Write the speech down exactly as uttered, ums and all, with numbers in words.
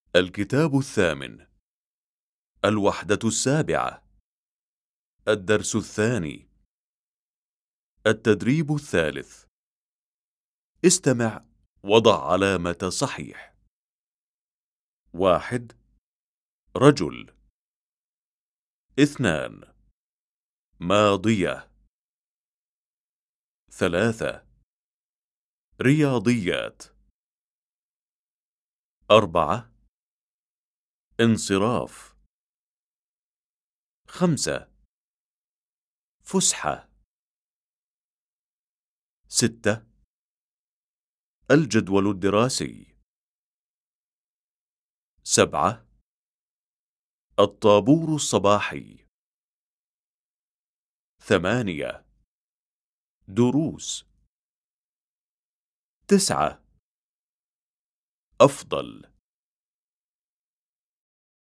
الكتاب الثامن، الوحدة السابعة، الدرس الثاني، التدريب الثالث. استمع وضع علامة صحيح. واحد، رجل. اثنان، ماضية. ثلاثة، رياضيات. أربعة، انصراف. خمسة، فسحة. ستة، الجدول الدراسي. سبعة، الطابور الصباحي. ثمانية، دروس. تسعة، أفضل.